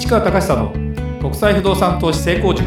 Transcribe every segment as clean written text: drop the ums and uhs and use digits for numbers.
市川隆久の国際不動産投資成功塾。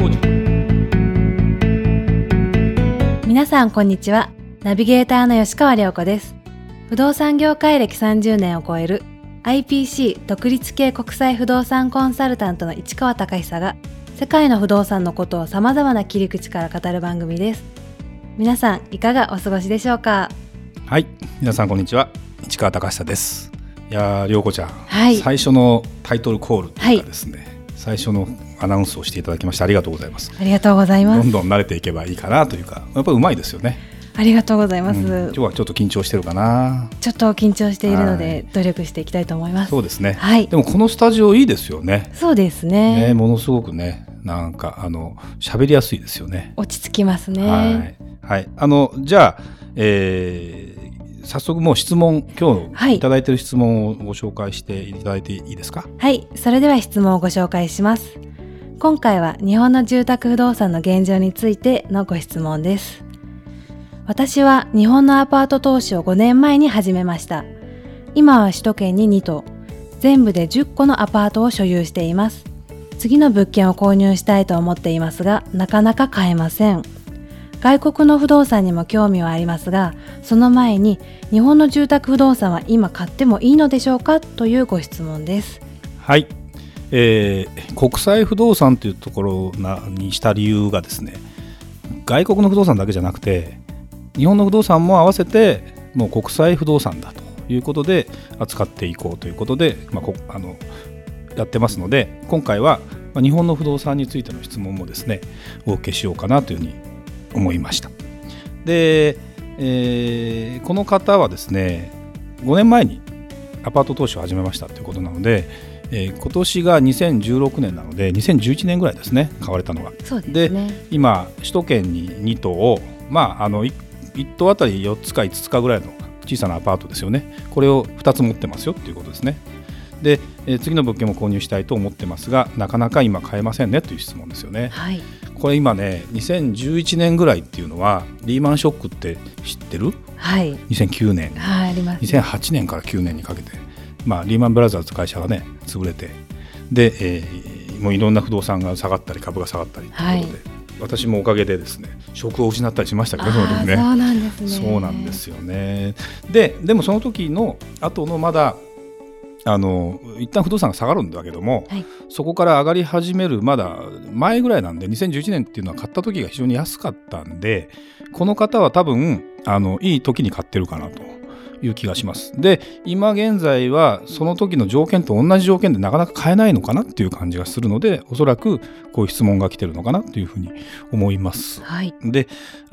皆さんこんにちは。ナビゲーターの吉川良子です。不動産業界歴30年を超える IPC 独立系国際不動産コンサルタントの市川隆久が世界の不動産のことを様々な切り口から語る番組です。皆さんいかがお過ごしでしょうか？ はい、皆さんこんにちは。市川隆久です。いや良子ちゃん、 はい、 最初のタイトルコールというかですね、最初のアナウンスをしていただきましてありがとうございます。 ありがとうございます。 どんどん慣れていけばいいかなというか、やっぱりうまいですよね。 ありがとうございます、 今日はちょっと緊張してるかな。 ちょっと緊張しているので努力していきたいと思います。 そうですね、 はい、 でもこのスタジオいいですよね。 そうですね、 ものすごくね、なんか喋りやすいですよね。 落ち着きますね。 はい、じゃあ、早速もう質問、今日いただいている質問をご紹介していただいていいですか？ はい、それでは質問をご紹介します。今回は日本の住宅不動産の現状についてのご質問です。私は日本のアパート投資を5年前に始めました。今は首都圏に2棟、全部で10個のアパートを所有しています。次の物件を購入したいと思っていますが、なかなか買えません。外国の不動産にも興味はありますが、その前に日本の住宅不動産は今買ってもいいのでしょうかというご質問です。 はい、国際不動産というところにした理由がですね、外国の不動産だけじゃなくて日本の不動産も合わせてもう国際不動産だということで扱っていこうということで、やってますので、今回は日本の不動産についての質問もですねお受けしようかなというふうに思いました。で、この方はですね5年前にアパート投資を始めましたということなので、今年が2016年なので2011年ぐらいですね、買われたのが。 そうですね。 で今首都圏に2棟を、1棟あたり4つか5つかぐらいの小さなアパートですよね。これを2つ持ってますよっていうことですね。で、次の物件も購入したいと思ってますが、なかなか今買えませんねという質問ですよね。 はい、 これ今ね、2011年ぐらいっていうのはリーマンショックって知ってる？ はい、 2009年、 はい、ありますね。 2008年から9年にかけて、リーマンブラザーズ会社がね潰れて、で、もういろんな不動産が下がったり株が下がったりということで、私もおかげでですね職を失ったりしましたけど、その時ね。 そうなんですね。 そうなんですよね。でもその時の後のまだ一旦不動産が下がるんだけども、はい、そこから上がり始めるまだ前ぐらいなんで、2011年っていうのは買った時が非常に安かったんで、この方は多分いい時に買ってるかなという気がします。で今現在はその時の条件と同じ条件でなかなか買えないのかなっていう感じがするので、おそらくこういう質問が来てるのかなというふうに思います。 はい、 で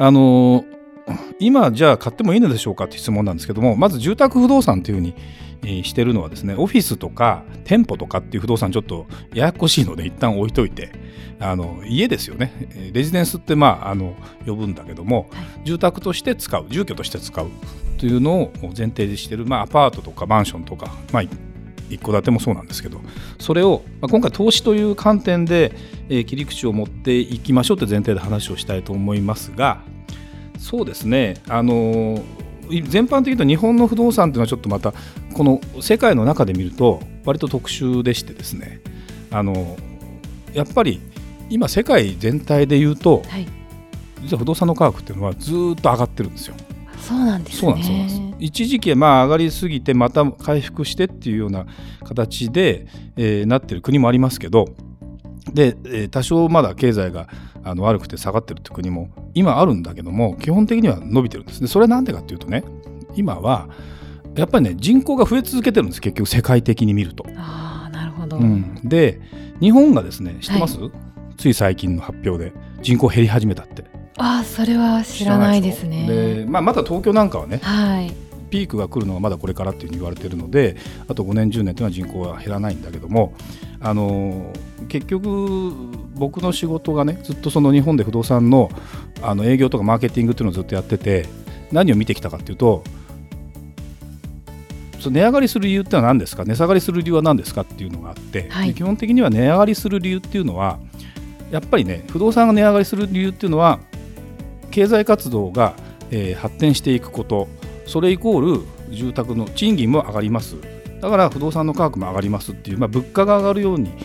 今じゃあ買ってもいいのでしょうかって質問なんですけども、まず住宅不動産というふうにしてるのはですね、オフィスとか店舗とかっていう不動産ちょっとややこしいので一旦置いといて、家ですよね。レジデンスって呼ぶんだけども、はい、住宅として使う、住居として使うというのを前提でしてる、アパートとかマンションとか、一戸建てもそうなんですけど、それを、今回投資という観点で、切り口を持っていきましょうという前提で話をしたいと思いますが、そうですね、全般的に言うと日本の不動産というのはちょっとまたこの世界の中で見ると割と特殊でしてですね、やっぱり今世界全体で言うと、はい、実は不動産の価格っていうのはずっと上がってるんですよ。 そうなんですね。 そうなんです。一時期上がりすぎてまた回復してっていうような形で、なってる国もありますけど、で、多少まだ経済が悪くて下がってるって国も今あるんだけども、基本的には伸びてるんですね。それはなんでかっていうとね、今はやっぱりね人口が増え続けてるんです、結局世界的に見ると。 なるほど。 で日本がですね、知ってます？はい、つい最近の発表で人口減り始めたって。 それは知らないですね。 で、まだ東京なんかはね、 はい、 ピークが来るのはまだこれからっていうふうに言われているので、あと5年10年というのは人口は減らないんだけども、結局僕の仕事がねずっとその日本で不動産の営業とかマーケティングっていうのをずっとやってて、何を見てきたかっていうと、値上がりする理由ってのは何ですか、値下がりする理由は何ですかっていうのがあって、はい、基本的には値上がりする理由っていうのはやっぱりね、不動産が値上がりする理由っていうのは経済活動が、発展していくこと、それイコール住宅の賃金も上がります。だから不動産の価格も上がりますっていう、物価が上がるように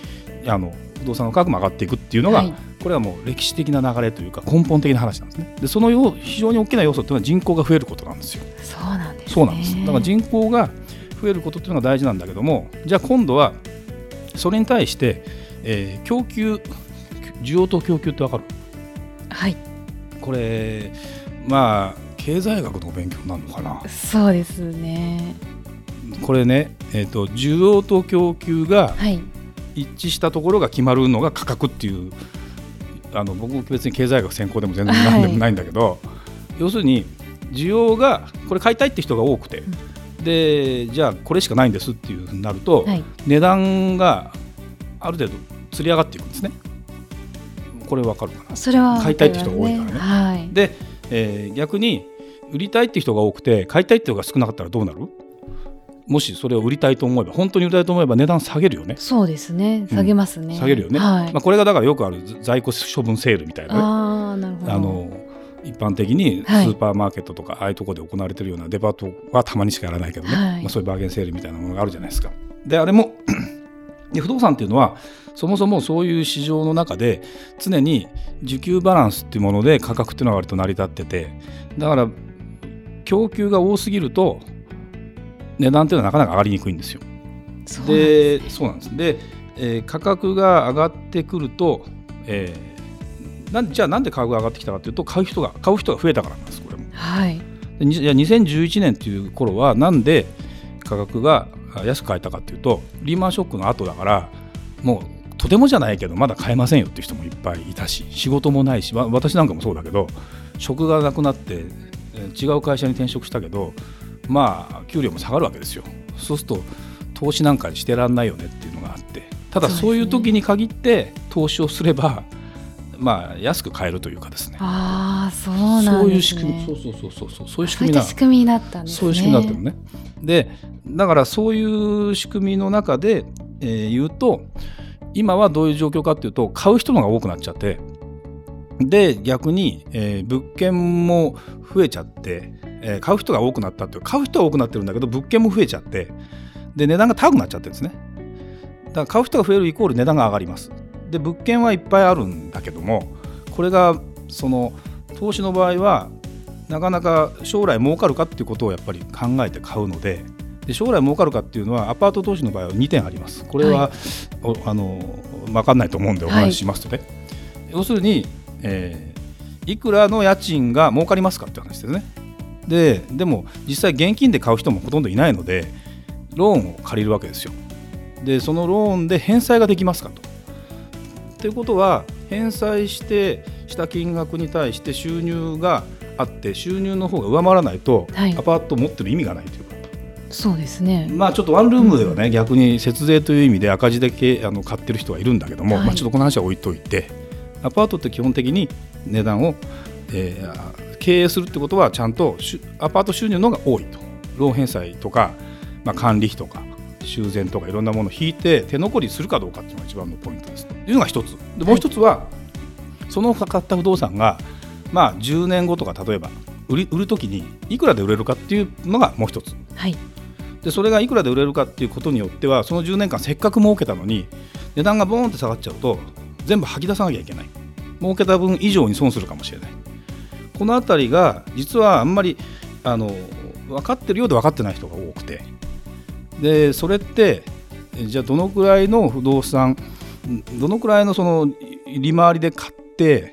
不動産の価格も上がっていくっていうのが、これはもう歴史的な流れというか根本的な話なんですね。でその非常に大きな要素というのは人口が増えることなんですよ。 そうなんですね。 そうなんです。だから人口が増えることというのが大事なんだけども、じゃあ今度はそれに対して、供給、需要と供給って分かる？ はい。 これまあ経済学の勉強になるのかな。 そうですね。 これね、需要と供給が一致したところが決まるのが価格っていう、僕別に経済学専攻でも全然何でもないんだけど、要するに需要がこれ買いたいって人が多くて、でじゃあこれしかないんですっていうふうになると、値段がある程度つり上がっていくんですね。これ分かるかな。 それは買いたいって人が多いからね。で、逆に売りたいって人が多くて買いたいって人が少なかったらどうなる？もしそれを売りたいと思えば、本当に売りたいと思えば値段下げるよね。 そうですね、下げますね。 下げるよね。これがだからよくある在庫処分セールみたいなね。 なるほど。 一般的にスーパーマーケットとか、ああいうところで行われているようなデパートはたまにしかやらないけどね、そういうバーゲンセールみたいなものがあるじゃないですか。であれもで不動産っていうのはそもそもそういう市場の中で常に需給バランスっていうもので価格っていうのは割と成り立ってて、だから供給が多すぎると値段っていうのはなかなか上がりにくいんですよ。そうなんです。で、価格が上がってくると、じゃあなんで価格が上がってきたかというと買う人が増えたからなんです。これも、で2011年という頃はなんで価格が安く買えたかというと、リーマンショックの後だから、もうとてもじゃないけどまだ買えませんよっていう人もいっぱいいたし、仕事もないし、私なんかもそうだけど職がなくなって違う会社に転職したけど、まあ給料も下がるわけですよ。そうすると投資なんかにしてらんないよねっていうのがあって、ただそういう時に限って投資をすればまあ安く買えるというかですね。 そうなんですね。 そういう仕組みそういう仕組みになったんですね。 そういう仕組みになったのね。でだからそういう仕組みの中で、言うと今はどういう状況かっていうと、買う人のが多くなっちゃって、で逆に、物件も増えちゃって、買う人が多くなったっていう、買う人は多くなってるんだけど物件も増えちゃって、で値段が高くなっちゃってるんですね。だから買う人が増えるイコール値段が上がります。で物件はいっぱいあるんだけども、これがその投資の場合はなかなか将来儲かるかっていうことをやっぱり考えて買うので、将来儲かるかっていうのはアパート投資の場合は2点あります。これは、分かんないと思うんでお話ししますとね、要するに、いくらの家賃が儲かりますかって話ですね。でも実際現金で買う人もほとんどいないのでローンを借りるわけですよ。でそのローンで返済ができますかということは、返済した金額に対して収入があって、収入の方が上回らないと、アパートを持ってる意味がないというか。 そうですね。 ちょっとワンルームではね、逆に節税という意味で赤字で買ってる人はいるんだけども、ちょっとこの話は置いといて、アパートって基本的に値段を、経営するってことはちゃんとアパート収入の方が多いと。ローン返済とか、管理費とか修繕とかいろんなものを引いて手残りするかどうかっていうのが一番のポイントですというのが一つで、もう一つは、その買った不動産が、10年後とか例えば売るときにいくらで売れるかっていうのがもう一つ、でそれがいくらで売れるかっていうことによっては、その10年間せっかく儲けたのに値段がボーンって下がっちゃうと全部吐き出さなきゃいけない、儲けた分以上に損するかもしれない。このあたりが実はあんまり分かってるようで分かってない人が多くて、でそれってじゃあどのくらいの不動産、どのくらいのその利回りで買って、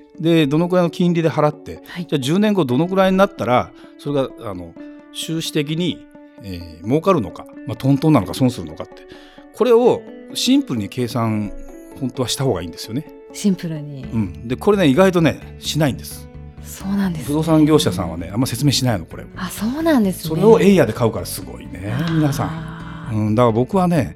でどのくらいの金利で払って、じゃあ10年後どのくらいになったらそれが収支的に、儲かるのか、トントンなのか損するのかって、これをシンプルに計算本当はした方がいいんですよね。 シンプルに、 でこれね意外とねしないんです。 そうなんですね。 不動産業者さんはねあんま説明しないのこれ。 そうなんですね。 それをエイヤで買うからすごいね皆さん。だから僕はね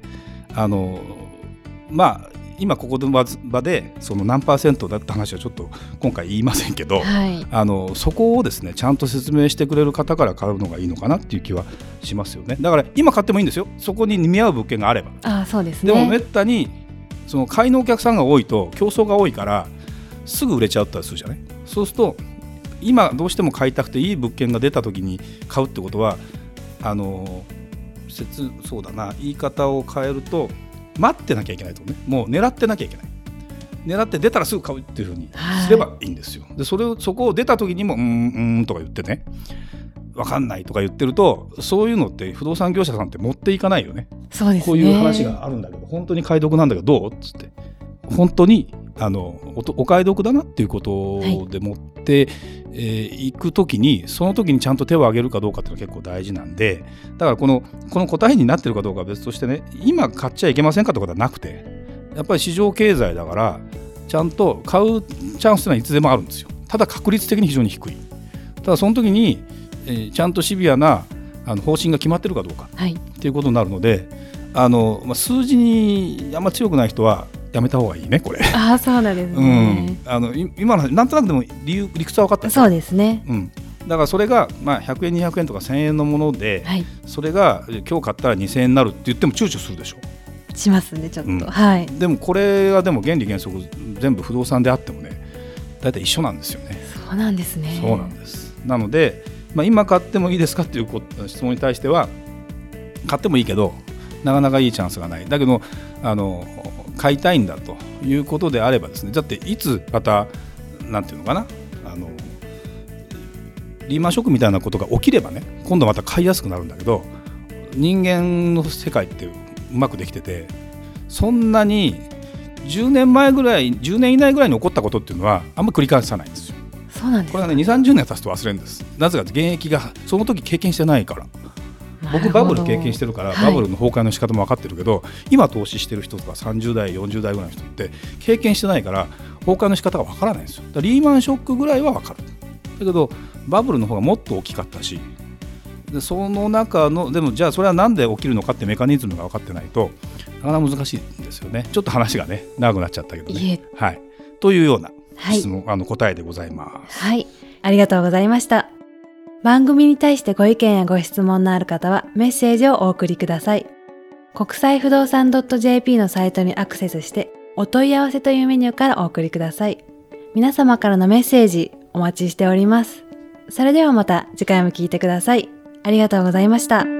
今ここの場でその何%だって話はちょっと今回言いませんけど、そこをですねちゃんと説明してくれる方から買うのがいいのかなっていう気はしますよね。だから今買ってもいいんですよ、そこに見合う物件があれば。 そうですね。 でもめったにその買いのお客さんが多いと競争が多いからすぐ売れちゃったりするじゃない。そうすると今どうしても買いたくていい物件が出た時に買うってことはそうだな、言い方を変えると、 待ってなきゃいけないとね、もう狙ってなきゃいけない、狙って出たらすぐ買うっていう風にすればいいんですよ。でそこを出た時にもとか言ってね、分かんないとか言ってると、そういうのって不動産業者さんって持っていかないよね。 そうですね。 こういう話があるんだけど本当に買い得なんだけどどうっつって、本当にお買い得だなっていうことで持っていくときに、その時にちゃんと手を挙げるかどうかっていうのは結構大事なんで、だからこの答えになってるかどうかは別としてね、今買っちゃいけませんかってことはなくて、やっぱり市場経済だからちゃんと買うチャンスというのはいつでもあるんですよ。ただ確率的に非常に低い。ただその時に、ちゃんとシビアな方針が決まってるかどうかっていうことになるので、数字にあんま強くない人はやめた方がいいね、これ。 そうなんですね。 今のなんとなくでも理屈は分かった。 そうですね。 だからそれが、100円200円とか1000円のもので、それが今日買ったら2000円になるって言っても躊躇するでしょ。 しますね、ちょっと。 でもこれはでも原理原則全部不動産であってもね、だいたい一緒なんですよね。 そうなんですね。 そうなんです。なので、今買ってもいいですかっていう質問に対しては、買ってもいいけどなかなかいいチャンスがない。だけど買いたいんだということであればですね、だっていつまたなんていうのかな、リーマンショックみたいなことが起きればね、今度また買いやすくなるんだけど、人間の世界ってうまくできてて、そんなに10年以内ぐらいに起こったことっていうのはあんまり繰り返さないんですよ。 そうなんですか。 これはね、2、30年経つと忘れるんです。なぜか現役がその時経験してないから。僕バブル経験してるから、バブルの崩壊の仕方も分かってるけど、今投資してる人とか30代40代ぐらいの人って経験してないから崩壊の仕方が分からないんですよ。だからリーマンショックぐらいは分かる。だけどバブルの方がもっと大きかったし、でその中のでもじゃあそれはなんで起きるのかってメカニズムが分かってないとなかなか難しいんですよね。ちょっと話がね長くなっちゃったけどね。というような質問、答えでございます。 ありがとうございました。番組に対してご意見やご質問のある方はメッセージをお送りください。国際不動産 .jp のサイトにアクセスしてお問い合わせというメニューからお送りください。皆様からのメッセージお待ちしております。それではまた次回も聞いてください。ありがとうございました。